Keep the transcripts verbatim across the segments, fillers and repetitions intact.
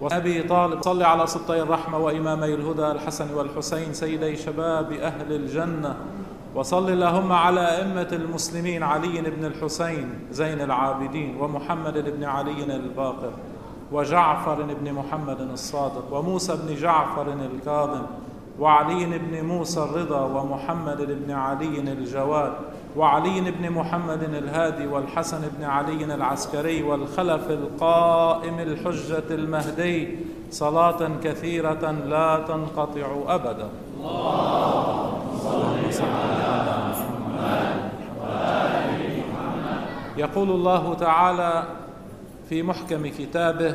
وأبي طالب، صل على سبطي الرحمة وإمامي الهدى الحسن والحسين سيدي شباب أهل الجنة، وصل اللهم على أئمة المسلمين علي بن الحسين زين العابدين، ومحمد بن علي الباقر، وجعفر بن محمد الصادق، وموسى بن جعفر الكاظم، وعلي بن موسى الرضا، ومحمد بن علي الجواد، وعلي بن محمد الهادي، والحسن بن علي العسكري، والخلف القائم الحجة المهدي، صلاة كثيرة لا تنقطع أبدا. اللهم صل على محمد وآل محمد. يقول الله تعالى في محكم كتابه: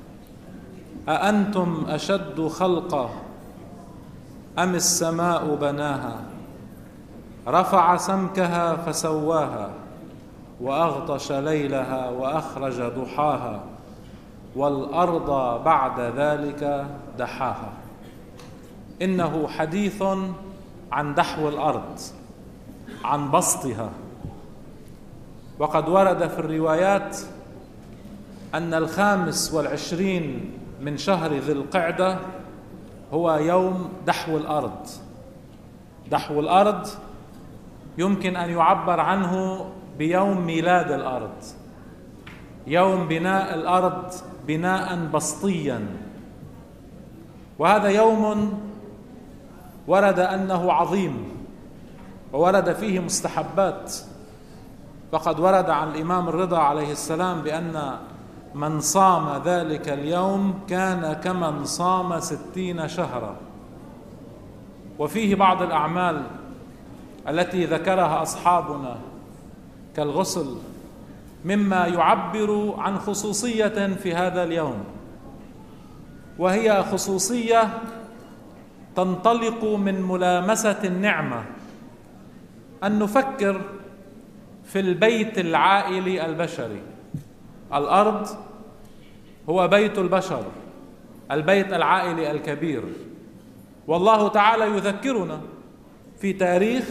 أأنتم أشد خلقا أم السماء بناها رفع سمكها فسواها وأغطش ليلها وأخرج ضحاها والأرض بعد ذلك دحاها. إنه حديث عن دحو الأرض، عن بسطها. وقد ورد في الروايات أن الخامس والعشرين من شهر ذي القعدة هو يوم دحو الأرض. دحو الأرض يمكن أن يعبر عنه بيوم ميلاد الأرض، يوم بناء الأرض بناء بسطيا. وهذا يوم ورد أنه عظيم، وورد فيه مستحبات. فقد ورد عن الإمام الرضا عليه السلام بأن من صام ذلك اليوم كان كمن صام ستين شهرا. وفيه بعض الأعمال التي ذكرها أصحابنا كالغسل مما يعبر عن خصوصية في هذا اليوم، وهي خصوصية تنطلق من ملامسة النعمة. أن نفكر في البيت العائلي البشري. الأرض هو بيت البشر، البيت العائلي الكبير. والله تعالى يذكرنا في تاريخ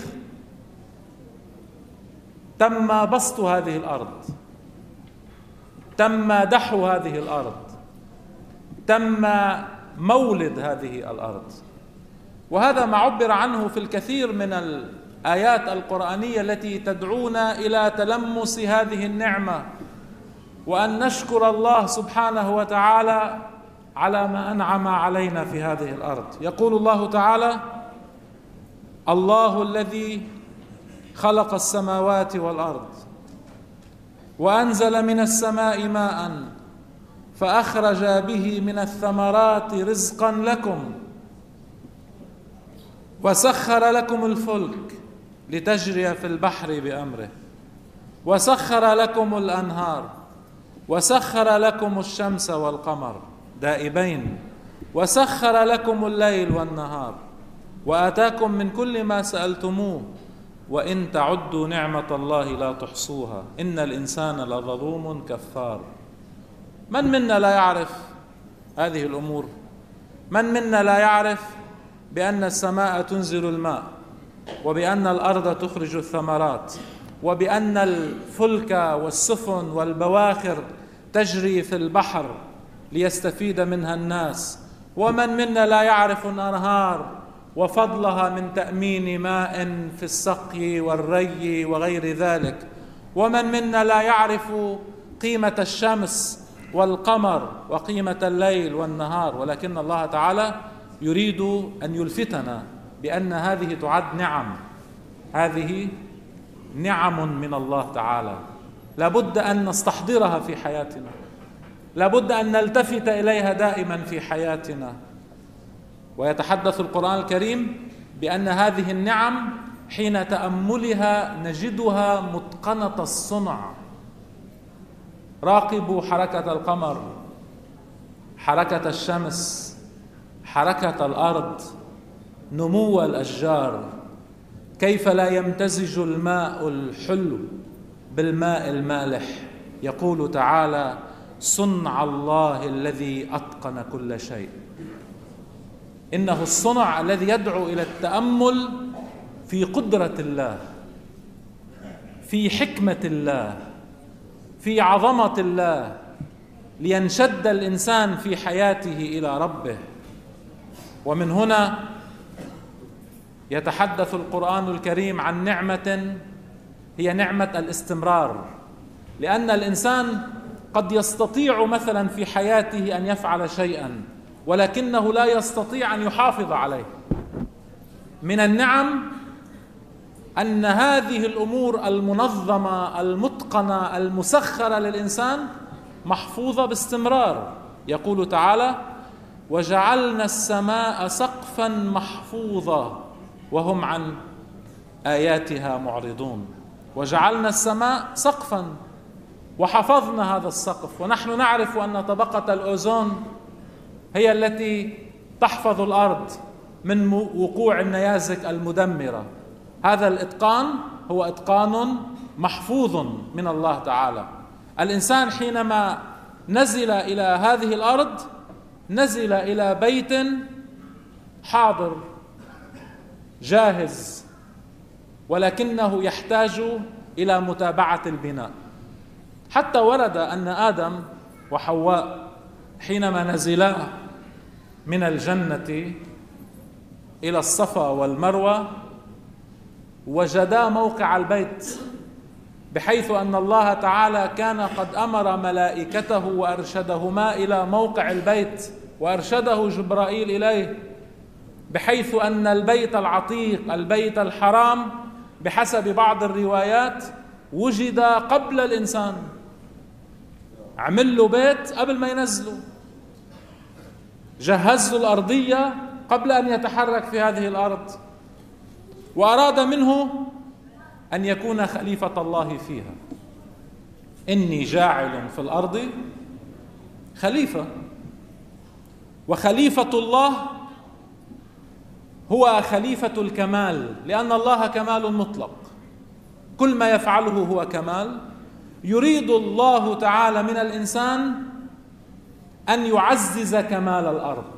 تم بسط هذه الأرض، تم دحو هذه الأرض، تم مولد هذه الأرض. وهذا ما عبر عنه في الكثير من الآيات القرآنية التي تدعونا إلى تلمس هذه النعمة، وأن نشكر الله سبحانه وتعالى على ما أنعم علينا في هذه الأرض. يقول الله تعالى: الله الذي خلق السماوات والأرض وأنزل من السماء ماء فأخرج به من الثمرات رزقا لكم وسخر لكم الفلك لتجري في البحر بأمره وسخر لكم الأنهار وسخر لكم الشمس والقمر دائبين وسخر لكم الليل والنهار وآتاكم من كل ما سألتموه وإن تعدوا نعمة الله لا تحصوها إن الإنسان لظلوم كفار. من منا لا يعرف هذه الأمور؟ من منا لا يعرف بأن السماء تنزل الماء، وبأن الأرض تخرج الثمرات، وبأن الفلك والسفن والبواخر تجري في البحر ليستفيد منها الناس؟ ومن منا لا يعرف الأنهار وفضلها من تأمين ماء في السقي والري وغير ذلك؟ ومن منا لا يعرف قيمة الشمس والقمر وقيمة الليل والنهار؟ ولكن الله تعالى يريد أن يلفتنا بأن هذه تعد نعم، هذه نعم من الله تعالى، لابد أن نستحضرها في حياتنا، لابد أن نلتفت إليها دائما في حياتنا. ويتحدث القرآن الكريم بأن هذه النعم حين تأملها نجدها متقنة الصنع. راقبوا حركة القمر، حركة الشمس، حركة الأرض، نمو الأشجار، كيف لا يمتزج الماء الحلو بالماء المالح. يقول تعالى: صنع الله الذي أتقن كل شيء. إنه الصنع الذي يدعو إلى التأمل في قدرة الله، في حكمة الله، في عظمة الله، لينشد الإنسان في حياته إلى ربه. ومن هنا يتحدث القرآن الكريم عن نعمة هي نعمة الاستمرار، لأن الإنسان قد يستطيع مثلا في حياته أن يفعل شيئا ولكنه لا يستطيع أن يحافظ عليه. من النعم أن هذه الأمور المنظمة المتقنة المسخرة للإنسان محفوظة باستمرار. يقول تعالى: وجعلنا السماء سقفا محفوظا وهم عن آياتها معرضون. وجعلنا السماء سقفا وحفظنا هذا السقف، ونحن نعرف أن طبقة الأوزون هي التي تحفظ الأرض من وقوع النيازك المدمرة. هذا الإتقان هو إتقان محفوظ من الله تعالى. الإنسان حينما نزل إلى هذه الأرض نزل إلى بيت حاضر جاهز، ولكنه يحتاج إلى متابعة البناء. حتى ورد أن آدم وحواء حينما نزلا من الجنة إلى الصفا والمروة وجدا موقع البيت، بحيث أن الله تعالى كان قد أمر ملائكته وأرشدهما إلى موقع البيت، وأرشده جبرائيل إليه، بحيث أن البيت العتيق البيت الحرام بحسب بعض الروايات وجد قبل الإنسان. عمل له بيت قبل ما ينزلوا، جهز له الأرضية قبل أن يتحرك في هذه الأرض، وأراد منه أن يكون خليفة الله فيها. إني جاعل في الأرض خليفة، وخليفة الله هو خليفة الكمال، لأن الله كمال مطلق، كل ما يفعله هو كمال. يريد الله تعالى من الإنسان أن يعزز كمال الأرض،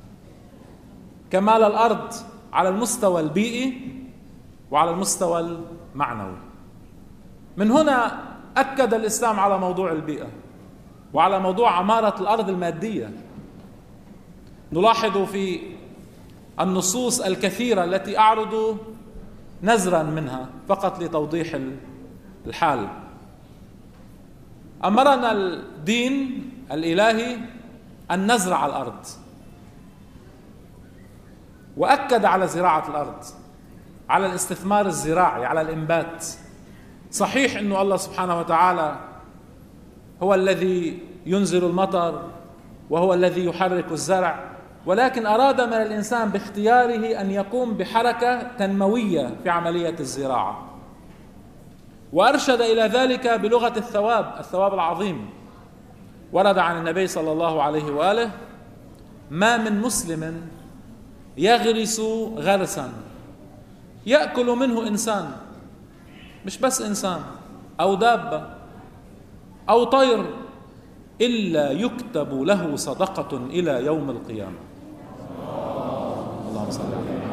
كمال الأرض على المستوى البيئي وعلى المستوى المعنوي. من هنا أكد الإسلام على موضوع البيئة وعلى موضوع عمارة الأرض المادية. نلاحظ في النصوص الكثيرة التي أعرض نزرا منها فقط لتوضيح الحال. أمرنا الدين الإلهي أن نزرع الأرض، وأكد على زراعة الأرض، على الاستثمار الزراعي، على الإنبات. صحيح أنه الله سبحانه وتعالى هو الذي ينزل المطر وهو الذي يحرك الزرع، ولكن أراد من الإنسان باختياره أن يقوم بحركة تنموية في عملية الزراعة، وأرشد إلى ذلك بلغة الثواب، الثواب العظيم. ورد عن النبي صلى الله عليه وآله: ما من مسلم يغرس غرسا يأكل منه إنسان، مش بس إنسان أو دابة أو طير، إلا يكتب له صدقة إلى يوم القيامة. اللهم صل على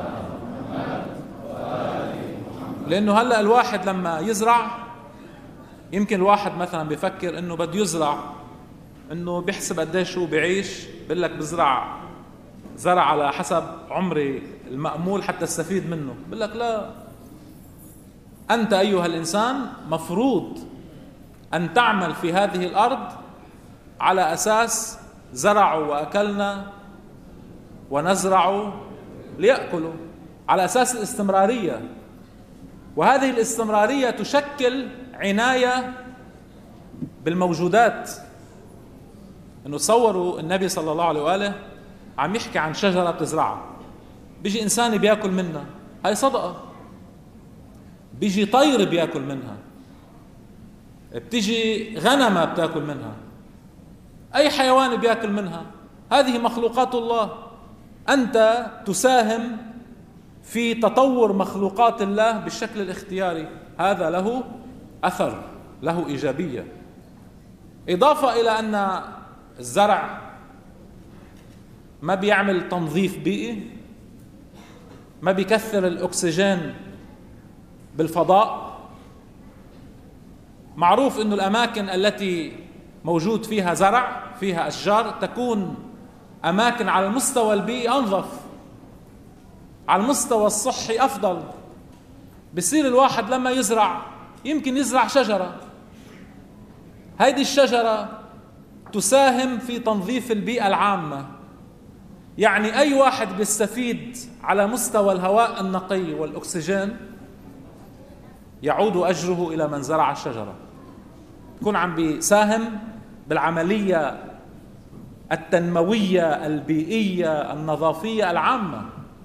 محمد. لأنه هلأ الواحد لما يزرع، يمكن الواحد مثلا بيفكر إنه بده يزرع، إنه بيحسب قديش هو بيعيش، بيقول لك بزرع زرع على حسب عمري المأمول حتى استفيد منه. بيقول لك لا، أنت أيها الإنسان مفروض أن تعمل في هذه الأرض على أساس زرعوا وأكلنا ونزرع ليأكلوا، على أساس الاستمرارية. وهذه الاستمرارية تشكل عناية بالموجودات. إنه تصوروا النبي صلى الله عليه وآله عم يحكي عن شجرة بتزرعها، بيجي إنسان بيأكل منها، هاي صدقة. بيجي طير بيأكل منها، بتيجي غنمة بتأكل منها، أي حيوان بيأكل منها، هذه مخلوقات الله. أنت تساهم في تطور مخلوقات الله بالشكل الاختياري، هذا له أثر، له إيجابية. إضافة إلى أن الزرع ما بيعمل تنظيف بيئي، ما بيكثر الأكسجين بالفضاء. معروف أن الأماكن التي موجود فيها زرع، فيها أشجار، تكون أماكن على المستوى البيئي أنظف، على المستوى الصحي أفضل. بصير الواحد لما يزرع يمكن يزرع شجرة، هذه الشجرة تساهم في تنظيف البيئة العامة. يعني أي واحد بيستفيد على مستوى الهواء النقي والأكسجين يعود أجره إلى من زرع الشجرة، يكون عم بيساهم بالعملية التنموية البيئية النظافية العامة،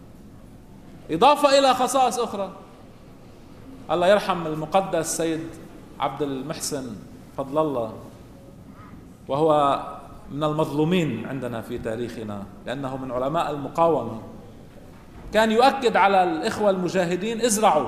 إضافة إلى خصائص أخرى. الله يرحم المقدس سيد عبد المحسن فضل الله، وهو من المظلومين عندنا في تاريخنا لأنه من علماء المقاومة، كان يؤكد على الإخوة المجاهدين: ازرعوا،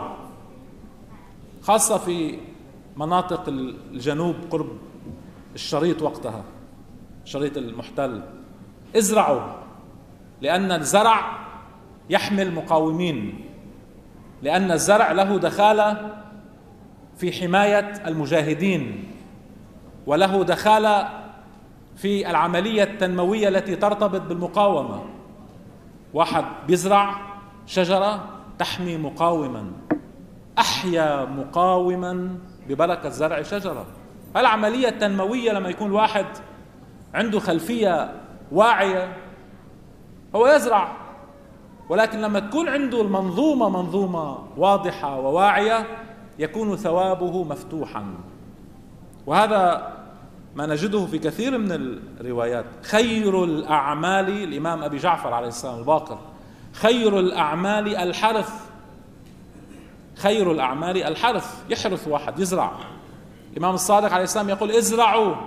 خاصة في مناطق الجنوب قرب الشريط وقتها، الشريط المحتل، ازرعوا، لأن الزرع يحمل مقاومين، لأن الزرع له دخالة في حماية المجاهدين، وله دخالة في العملية التنموية التي ترتبط بالمقاومة. واحد بيزرع شجرة تحمي مقاوما، أحيا مقاوما ببركة زرع شجرة. العملية التنموية لما يكون واحد عنده خلفية واعية هو يزرع، ولكن لما تكون عنده المنظومة منظومة واضحة وواعية يكون ثوابه مفتوحا. وهذا ما نجده في كثير من الروايات. خير الأعمال، الإمام أبي جعفر عليه السلام الباقر، خير الأعمال الحرث، خير الأعمال الحرث، يحرث واحد يزرع. الإمام الصادق عليه السلام يقول: ازرعوا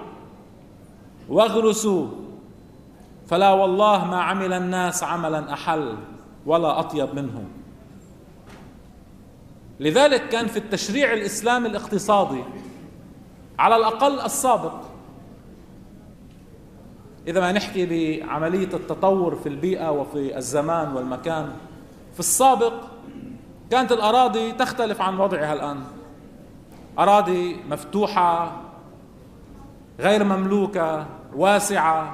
واغرسوا، فلا والله ما عمل الناس عملا أحل ولا أطيب منه. لذلك كان في التشريع الإسلامي الاقتصادي على الأقل السابق، إذا ما نحكي بعملية التطور في البيئة وفي الزمان والمكان، في السابق كانت الأراضي تختلف عن وضعها الآن، أراضي مفتوحة غير مملوكة واسعة.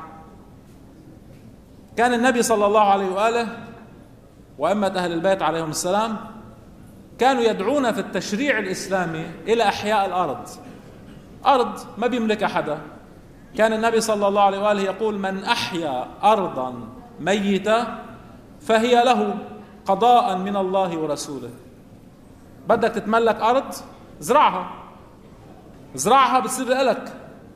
كان النبي صلى الله عليه وآله وأئمة أهل البيت عليهم السلام كانوا يدعون في التشريع الإسلامي إلى إحياء الأرض، أرض ما بيملكها حدا. كان النبي صلى الله عليه وآله يقول: من أحيا أرضا ميتة فهي له قضاء من الله ورسوله. بدك تتملك أرض زرعها، زرعها بتصير لك،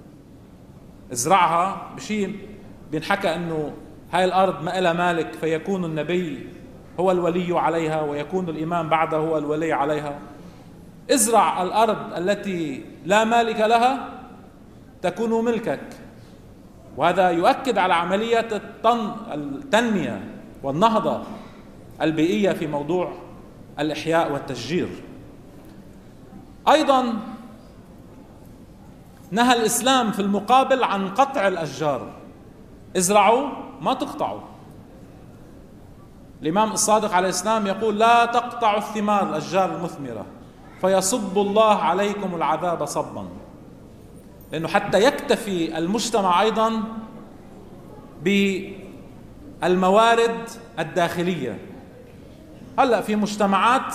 ازرعها بشيء بينحكى انه هاي الارض ما لها مالك، فيكون النبي هو الولي عليها ويكون الامام بعده هو الولي عليها. ازرع الارض التي لا مالك لها تكون ملكك. وهذا يؤكد على عملية التنمية والنهضة البيئية في موضوع الإحياء والتشجير. أيضا نهى الإسلام في المقابل عن قطع الأشجار، ازرعوا ما تقطعوا. الإمام الصادق عليه السلام يقول: لا تقطعوا الثمار، الأشجار المثمرة، فيصب الله عليكم العذاب صبا. لأنه حتى يكتفي المجتمع أيضا بالموارد الداخلية. هلأ في مجتمعات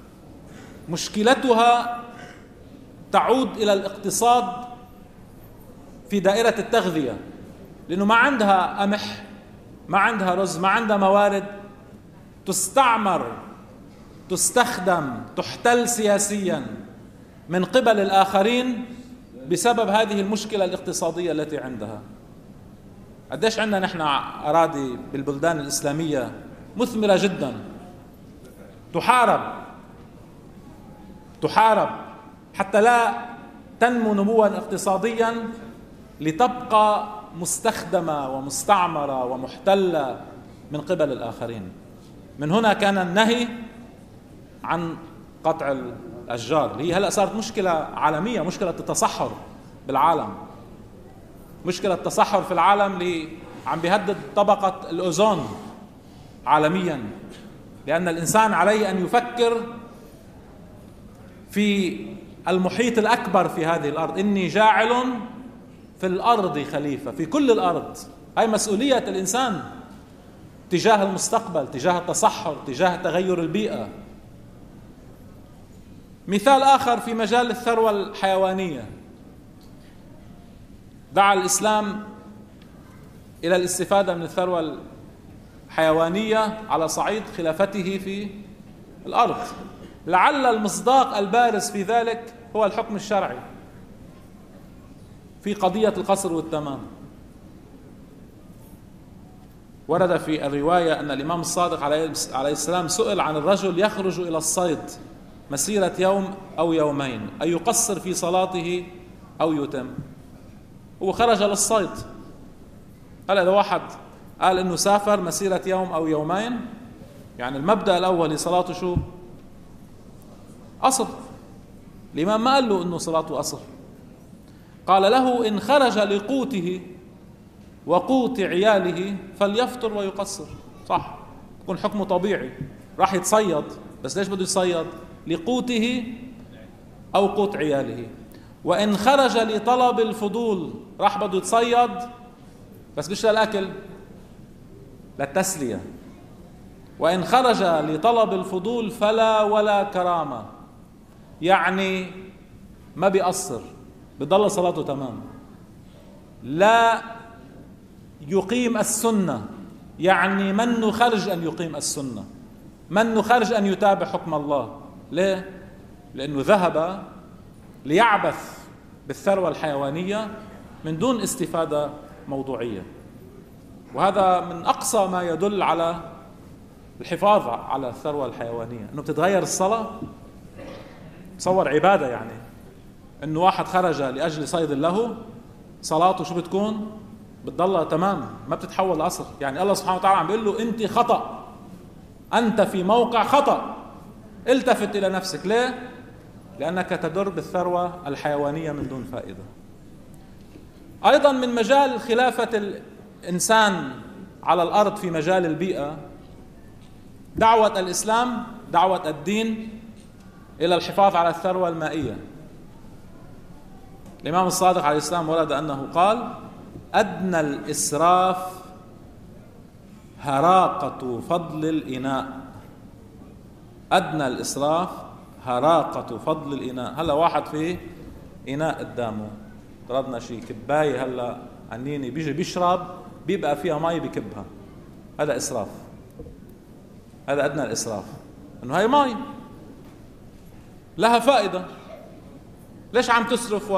مشكلتها تعود إلى الاقتصاد في دائرة التغذية، لأنه ما عندها قمح، ما عندها رز، ما عندها موارد، تستعمر، تستخدم، تحتل سياسيا من قبل الآخرين بسبب هذه المشكلة الاقتصادية التي عندها. قديش عندنا نحن أراضي بالبلدان الإسلامية مثمرة جدا، تحارب تحارب حتى لا تنمو نموا اقتصاديا، لتبقى مستخدمة ومستعمرة ومحتلة من قبل الآخرين. من هنا كان النهي عن قطع الأشجار. هي هلأ صارت مشكلة عالمية، مشكلة التصحر بالعالم، مشكلة التصحر في العالم اللي عم بيهدد طبقة الأوزون عالميا، لأن الإنسان عليه أن يفكر في المحيط الأكبر في هذه الأرض. إني جاعل في الأرض خليفة، في كل الأرض. هاي مسؤولية الإنسان تجاه المستقبل، تجاه التصحر، تجاه تغير البيئة. مثال آخر في مجال الثروة الحيوانية، دعا الإسلام إلى الاستفادة من الثروة الحيوانية على صعيد خلافته في الأرض. لعل المصداق البارز في ذلك هو الحكم الشرعي في قضية القصر والتمام. ورد في الرواية أن الإمام الصادق عليه السلام سئل عن الرجل يخرج إلى الصيد مسيرة يوم أو يومين، أي يقصر في صلاته أو يتم. هو خرج للصيد، قال إذا واحد قال إنه سافر مسيرة يوم أو يومين، يعني المبدأ الأول لصلاته شو؟ قصر. الإمام ما قال له إنه صلاته قصر، قال له إن خرج لقوته وقوت عياله فليفطر ويقصر. صح، يكون حكمه طبيعي، راح يتصيد، بس ليش بده يصيد؟ لقوته أو قوت عياله. وإن خرج لطلب الفضول، راح بده يتصيد بس مش للأكل، للتسلية. وإن خرج لطلب الفضول فلا ولا كرامة، يعني ما بيقصر، بضل صلاته تمام. لا يقيم السنة، يعني منه خرج أن يقيم السنة، منه خرج أن يتابع حكم الله. ليه؟ لأنه ذهب ليعبث بالثروة الحيوانية من دون استفادة موضوعية. وهذا من أقصى ما يدل على الحفاظ على الثروة الحيوانية، أنه بتتغير الصلاة. تصور عبادة، يعني أنه واحد خرج لأجل صيد له، صلاته شو بتكون؟ بتضلها تمام، ما بتتحول لأصل. يعني الله سبحانه وتعالى عم بيقول له أنت خطأ، أنت في موقع خطأ، التفت إلى نفسك. ليه؟ لأنك تدر بالثروة الحيوانية من دون فائدة. أيضا من مجال خلافة الإنسان على الأرض في مجال البيئة، دعوة الإسلام، دعوة الدين إلى الحفاظ على الثروة المائية. الإمام الصادق عليه السلام ورد أنه قال: أدنى الإسراف هراقة فضل الإناء. أدنى الإسراف هراقة فضل الإناء. هلا واحد في إناء قدامه، طردنا شيء كباية هلا عنيني، بيجي بيشرب بيبقى فيها مي بكبها، هذا إسراف. هذا أدنى الإسراف، إنه هاي مي لها فائدة، ليش عم تسرف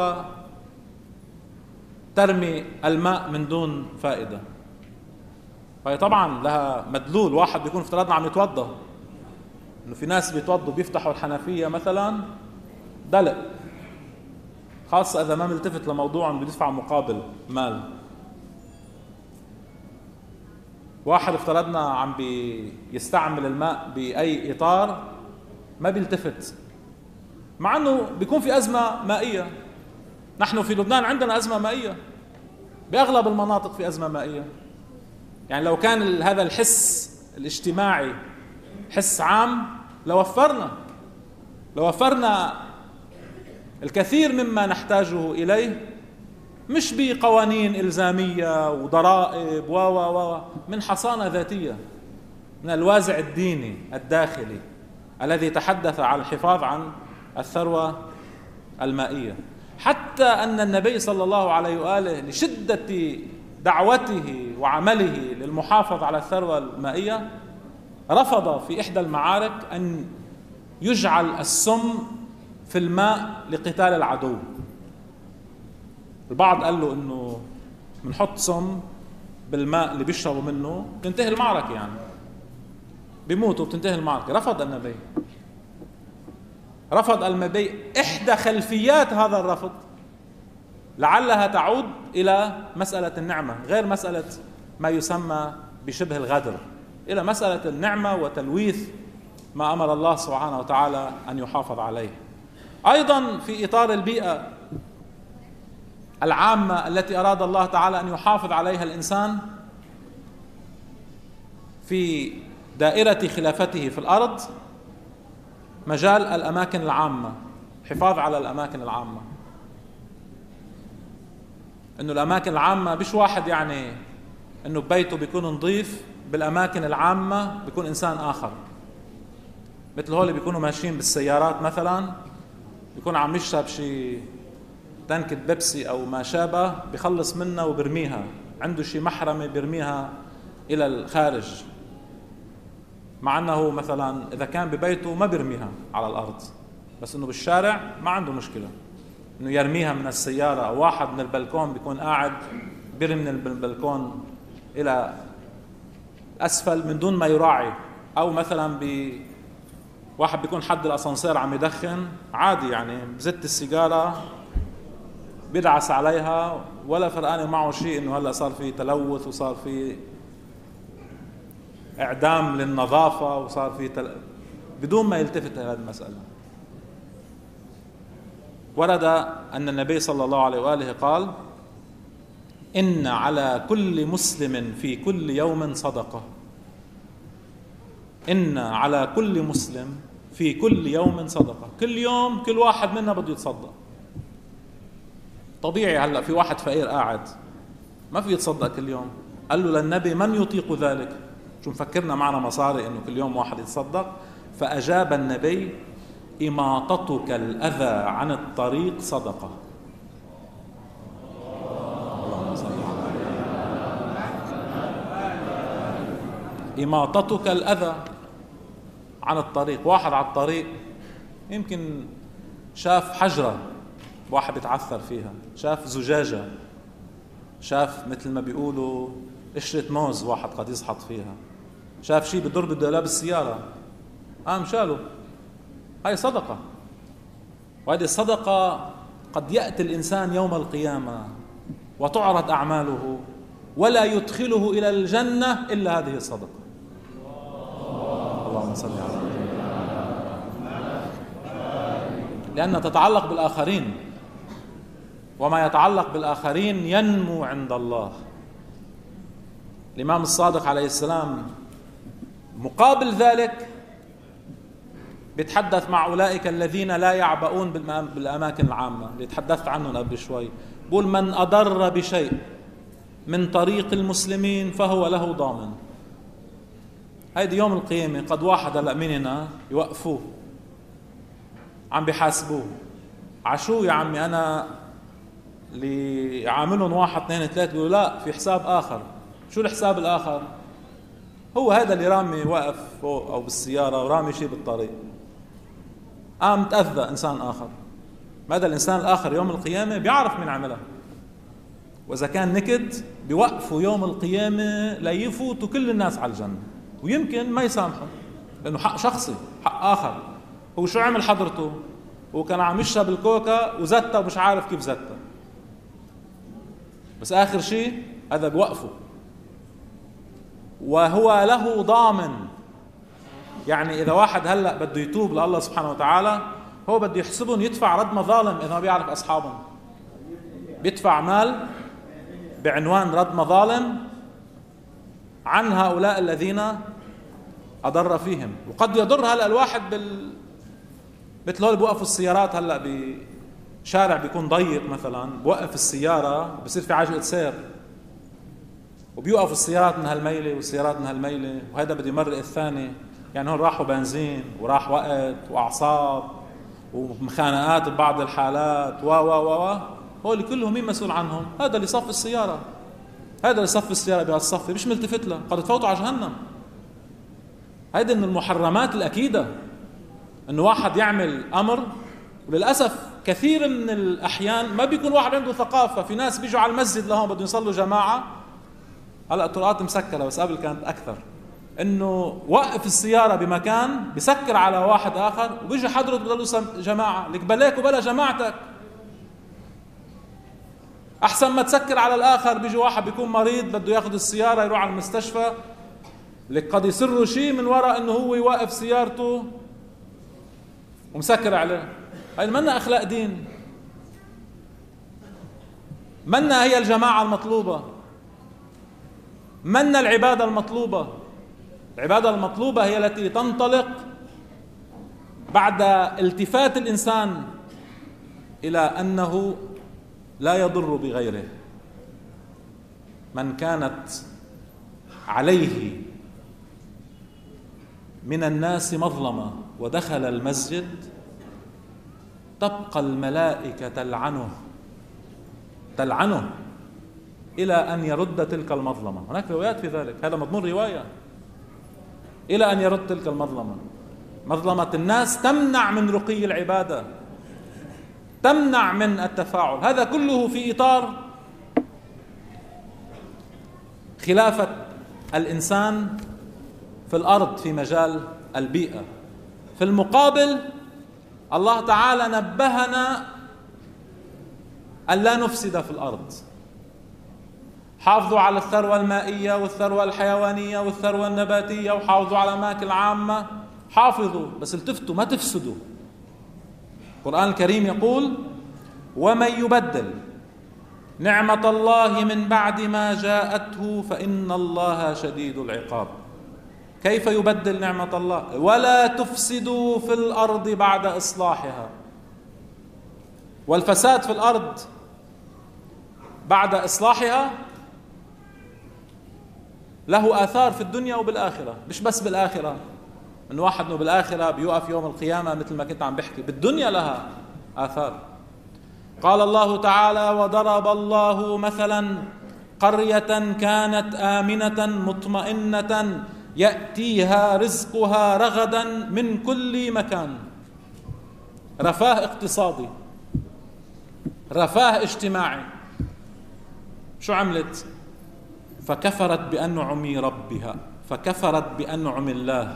وترمي الماء من دون فائدة؟ هاي طبعا لها مدلول. واحد بيكون افترضنا عم يتوضا، إنه في ناس بيتوضوا بيفتحوا الحنفية مثلا دلق، خاصة إذا ما ملتفت لموضوع بيدفع مقابل مال. واحد افترضنا عم بيستعمل الماء بأي إطار ما بيلتفت، مع أنه بيكون في أزمة مائية. نحن في لبنان عندنا أزمة مائية، بأغلب المناطق في أزمة مائية. يعني لو كان هذا الحس الاجتماعي حس عام لوفرنا لوفرنا الكثير مما نحتاجه إليه، مش بقوانين إلزامية وضرائب و و و من حصانة ذاتية، من الوازع الديني الداخلي الذي تحدث عن الحفاظ عن الثروة المائية. حتى أن النبي صلى الله عليه وآله لشدة دعوته وعمله للمحافظة على الثروة المائية رفض في إحدى المعارك أن يجعل السم في الماء لقتال العدو. البعض قال له إنه بنحط سم بالماء اللي بيشربوا منه تنتهي المعركة، يعني بيموتوا بتنتهي المعركة. رفض النبي رفض النبي إحدى خلفيات هذا الرفض لعلها تعود إلى مسألة النعمة، غير مسألة ما يسمى بشبه الغدر، إلى مسألة النعمة وتلويث ما أمر الله سبحانه وتعالى أن يحافظ عليه. أيضا في إطار البيئة العامة التي أراد الله تعالى أن يحافظ عليها الإنسان في دائرة خلافته في الأرض، مجال الأماكن العامة، حفاظ على الأماكن العامة. انه الاماكن العامة مش واحد يعني انه ببيته بيكون نظيف، بالاماكن العامة بيكون انسان اخر. مثل هول بيكونوا ماشيين بالسيارات مثلا، بيكون عم يشرب شي تنكة بيبسي او ما شابه، بيخلص منها وبرميها، عنده شي محرمة بيرميها الى الخارج، مع انه مثلا اذا كان ببيته ما بيرميها على الارض، بس انه بالشارع ما عنده مشكلة انه يرميها من السيارة، او واحد من البلكون بيكون قاعد بيرمي من البلكون الى اسفل من دون ما يراعي. او مثلا ب واحد بيكون حد الاسانسير عم يدخن عادي، يعني بزت السيجارة بيدعس عليها ولا فرقانة معه شيء انه هلا صار في تلوث وصار في اعدام للنظافة وصار في تل... بدون ما يلتفت لهذه المسألة. ورد أن النبي صلى الله عليه وآله قال: إن على كل مسلم في كل يوم صدقة. إن على كل مسلم في كل يوم صدقة، كل يوم كل واحد منا بده يتصدق. طبيعي هلأ في واحد فقير قاعد ما في يتصدق كل يوم، قال له للنبي: من يطيق ذلك؟ شو مفكرنا معنا مصاري إنه كل يوم واحد يتصدق؟ فأجاب النبي: إماطتك الأذى عن الطريق صدقة. إماطتك الأذى عن الطريق، واحد على الطريق يمكن شاف حجرة واحد بيتعثر فيها، شاف زجاجة، شاف مثل ما بيقولوا قشرة موز واحد قد يسحط فيها، شاف شيء بضر بدولاب السيارة قام شاله، هاي صدقة. وهذه الصدقة قد يأتي الإنسان يوم القيامة وتعرض أعماله ولا يدخله إلى الجنة إلا هذه الصدقة. اللهم صل على محمد. لأنها تتعلق بالآخرين، وما يتعلق بالآخرين ينمو عند الله. الإمام الصادق عليه السلام مقابل ذلك بيتحدث مع أولئك الذين لا يعبؤون بالأماكن العامة اللي تحدثت عنهم قبل شوي، بقول: من أضر بشيء من طريق المسلمين فهو له ضامن. هيدي يوم القيامة قد واحد هلأ مننا يوقفوه عم بيحاسبوه: عشو يا عمي أنا اللي عاملهم واحد اثنين ثلاثة؟ بيقولوا: لا، في حساب آخر. شو الحساب الآخر؟ هو هذا اللي رامي واقف فوق أو بالسيارة ورامي شيء بالطريق، قام تأذى إنسان آخر، هذا الإنسان الآخر يوم القيامة بيعرف من عمله، وإذا كان نكد بيوقفوا يوم القيامة ليفوتوا كل الناس على الجنة، ويمكن ما يسامحوا لأنه حق شخصي، حق آخر. هو شو عمل حضرته؟ هو كان عم يشرب الكوكا وزتها ومش عارف كيف زتها، بس آخر شيء هذا بوقفه وهو له ضامن. يعني إذا واحد هلأ بده يتوب لله سبحانه وتعالى، هو بده يحسبهم يدفع رد مظالم إذا ما بيعرف أصحابهم، بيدفع مال بعنوان رد مظالم عن هؤلاء الذين أضر فيهم. وقد يضر هلأ الواحد بال مثل هول بوقفوا السيارات هلأ بشارع بيكون ضيق مثلا، بوقف السيارة بصير في عجلة سير وبيوقف السيارات من هالميلة والسيارات من هالميلة، وهذا بده يمرق الثاني. يعني هون راحوا بنزين وراح وقت وأعصاب ومخانقات ببعض الحالات و و و هول كلهم مين مسؤول عنهم؟ هذا اللي صف السيارة، هذا اللي صف السيارة بهالصف مش ملتفت له، قد تفوتوا على جهنم. هيدا من المحرمات الأكيدة إنه واحد يعمل أمر، وللأسف كثير من الأحيان ما بيكون واحد عنده ثقافة. في ناس بيجوا على المسجد لهون بدهم يصلوا جماعة، هلا الطرقات مسكرة بس قبل كانت أكثر، إنه وقف السيارة بمكان بسكر على واحد آخر وبيجي حضرته بضلوا جماعة، لك بلاك وبلا جماعتك، أحسن ما تسكر على الآخر. بيجي واحد بيكون مريض بده ياخذ السيارة يروح على المستشفى، لك قد يسروا شيء من وراء إنه هو يوقف سيارته ومسكر عليه. هاي منا أخلاق دين، منا هي الجماعة المطلوبة، منا العبادة المطلوبة. العبادة المطلوبة هي التي تنطلق بعد التفات الإنسان إلى أنه لا يضر بغيره، من كانت عليه من الناس مظلمة ودخل المسجد تبقى الملائكة تلعنه تلعنه إلى أن يرد تلك المظلمة. هناك روايات في ذلك، هذا مضمون رواية، إلى أن يرد تلك المظلمة. مظلمة الناس تمنع من رقي العبادة، تمنع من التفاعل. هذا كله في إطار خلافة الإنسان في الأرض في مجال البيئة. في المقابل الله تعالى نبهنا أن لا نفسد في الأرض. حافظوا على الثروة المائية والثروة الحيوانية والثروة النباتية، وحافظوا على الأماكن العامة، حافظوا، بس التفتوا ما تفسدوا. القرآن الكريم يقول: ومن يبدل نعمة الله من بعد ما جاءته فإن الله شديد العقاب. كيف يبدل نعمة الله؟ ولا تفسدوا في الأرض بعد إصلاحها. والفساد في الأرض بعد إصلاحها له آثار في الدنيا وبالآخرة، مش بس بالآخرة، إن واحد إنه بالآخرة بيوقف يوم القيامة مثل ما كنت عم بحكي، بالدنيا لها آثار. قال الله تعالى: وضرب الله مثلا قرية كانت آمنة مطمئنة يأتيها رزقها رغدا من كل مكان. رفاه اقتصادي، رفاه اجتماعي. شو عملت؟ فكفرت بأنعم ربها، فكفرت بأنعم الله،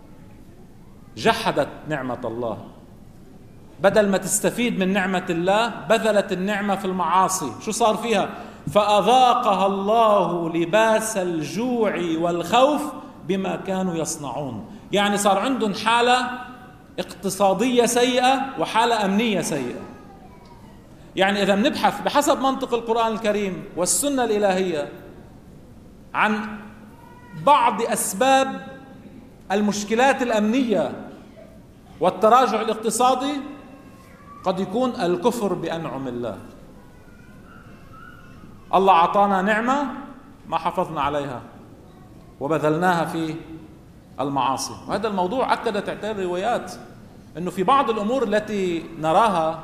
جحدت نعمة الله. بدل ما تستفيد من نعمة الله بذلت النعمة في المعاصي. شو صار فيها؟ فأذاقها الله لباس الجوع والخوف بما كانوا يصنعون. يعني صار عندهم حالة اقتصادية سيئة وحالة أمنية سيئة. يعني إذا بنبحث بحسب منطق القرآن الكريم والسنة الإلهية عن بعض أسباب المشكلات الأمنية والتراجع الاقتصادي، قد يكون الكفر بأنعم الله. الله أعطانا نعمة ما حافظنا عليها وبذلناها في المعاصي. وهذا الموضوع أكدت عدة روايات أنه في بعض الأمور التي نراها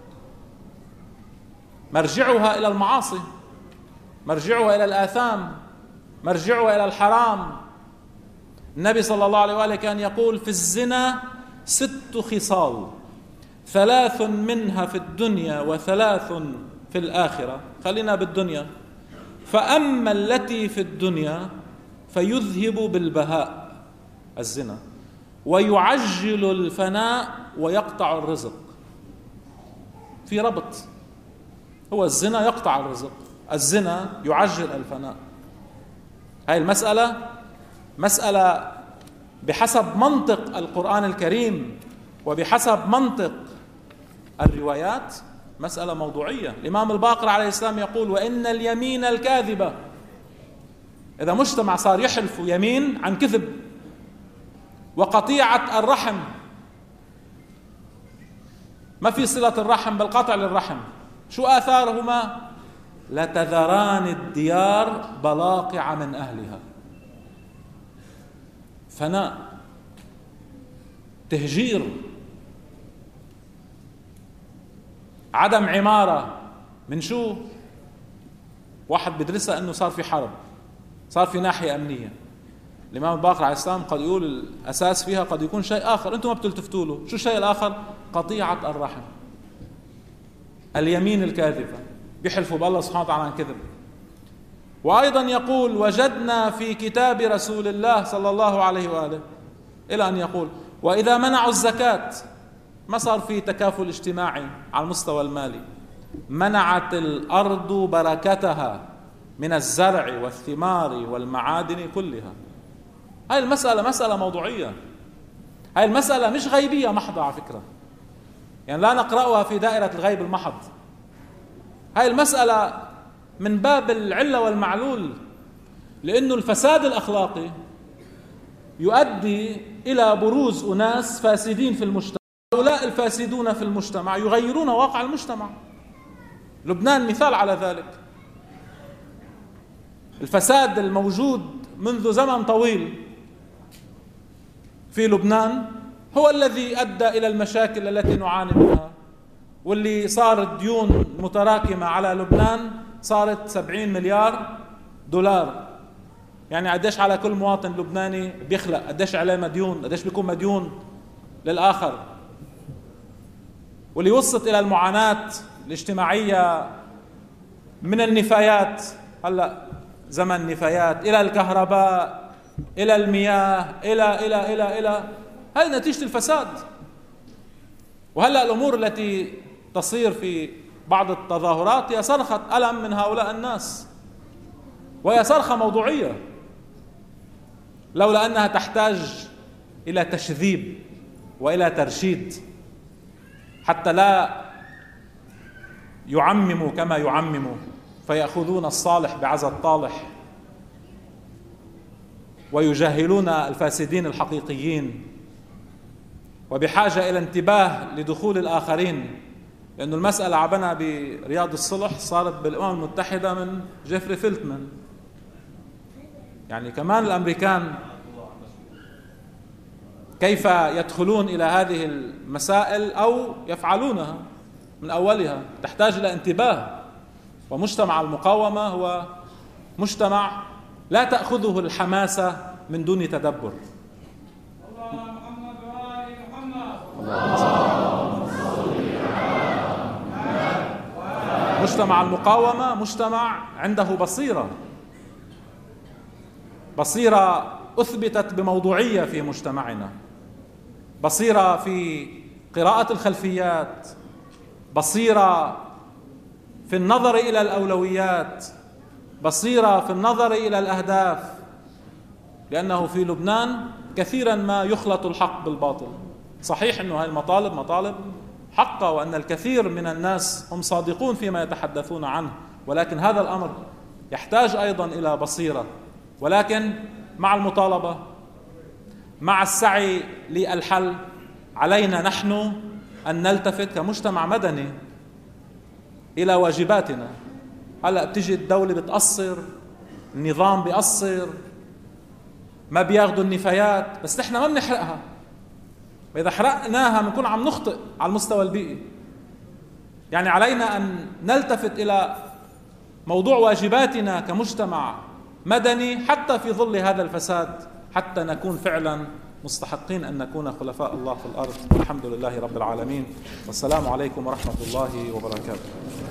مرجعها إلى المعاصي، مرجعها إلى الآثام، مرجعها إلى الحرام. النبي صلى الله عليه وآله كان يقول: في الزنا ست خصال، ثلاث منها في الدنيا وثلاث في الآخرة. خلينا بالدنيا. فأما التي في الدنيا فيذهب بالبهاء الزنا، ويعجل الفناء ويقطع الرزق. في ربط، هو الزنا يقطع الرزق، الزنا يعجل الفناء. هاي المسألة مسألة بحسب منطق القرآن الكريم وبحسب منطق الروايات مسألة موضوعية. الإمام الباقر عليه السلام يقول: وإن اليمين الكاذبة، إذا مجتمع صار يحلف يمين عن كذب، وقطيعة الرحم، ما في صلة الرحم بل قطع للرحم، شو آثارهما؟ لتذران الديار بلاقع من أهلها. فناء، تهجير، عدم عمارة. من شو؟ واحد بدرسها أنه صار في حرب، صار في ناحية أمنية. الإمام الباقر عليه السلام قد يقول الأساس فيها قد يكون شيء آخر أنتم ما بتلتفتوا له. شو الشيء الآخر؟ قطيعة الرحم، اليمين الكاذبة، بيحلفوا بالله سبحانه وتعالى عن كذب. وأيضا يقول: وجدنا في كتاب رسول الله صلى الله عليه وآله، إلى أن يقول: وإذا منعوا الزكاة، ما صار في تكافل اجتماعي على المستوى المالي، منعت الأرض بركتها من الزرع والثمار والمعادن كلها. هاي المسألة مسألة موضوعية، هاي المسألة مش غيبية محضة على فكرة، يعني لا نقرأها في دائرة الغيب المحض. هاي المسألة من باب العلة والمعلول، لأنه الفساد الأخلاقي يؤدي إلى بروز أناس فاسدين في المجتمع. هؤلاء الفاسدون في المجتمع يغيرون واقع المجتمع. لبنان مثال على ذلك. الفساد الموجود منذ زمن طويل في لبنان هو الذي أدى إلى المشاكل التي نعاني منها، واللي صارت ديون متراكمة على لبنان صارت سبعين مليار دولار. يعني قديش على كل مواطن لبناني بيخلق، قديش عليه مديون، قديش بيكون مديون للآخر، واللي وصلت إلى المعاناة الاجتماعية من النفايات، هلأ زمن نفايات، إلى الكهرباء، إلى المياه، إلى إلى إلى إلى هذه نتيجة الفساد. وهلأ الأمور التي تصير في بعض التظاهرات هي صرخة ألم من هؤلاء الناس، وهي صرخة موضوعية، لولا أنها تحتاج إلى تشذيب وإلى ترشيد حتى لا يعمموا كما يعمموا فيأخذون الصالح بعزى الطالح ويجهلون الفاسدين الحقيقيين. وبحاجة إلى انتباه لدخول الآخرين، لأن المسألة عبنا برياض الصلح صارت بالأمم المتحدة من جيفري فيلتمان. يعني كمان الأمريكان كيف يدخلون إلى هذه المسائل أو يفعلونها من أولها تحتاج إلى انتباه. ومجتمع المقاومة هو مجتمع لا تأخذه الحماسة من دون تدبر. مجتمع المقاومة مجتمع عنده بصيرة، بصيرة أثبتت بموضوعية في مجتمعنا، بصيرة في قراءة الخلفيات، بصيرة في النظر إلى الأولويات، بصيرة في النظر إلى الأهداف. لأنه في لبنان كثيرا ما يخلط الحق بالباطل. صحيح أنه هذه المطالب مطالب حقة، وأن الكثير من الناس هم صادقون فيما يتحدثون عنه، ولكن هذا الأمر يحتاج أيضا إلى بصيرة. ولكن مع المطالبة، مع السعي للحل، علينا نحن أن نلتفت كمجتمع مدني إلى واجباتنا. هلأ بتجي الدولة بتقصر، النظام بيقصر، ما بياخدوا النفايات، بس نحن ما بنحرقها. وإذا حرقناها بنكون عم نخطئ على المستوى البيئي. يعني علينا أن نلتفت إلى موضوع واجباتنا كمجتمع مدني حتى في ظل هذا الفساد، حتى نكون فعلا مستحقين أن نكون خلفاء الله في الأرض. الحمد لله رب العالمين، والسلام عليكم ورحمة الله وبركاته.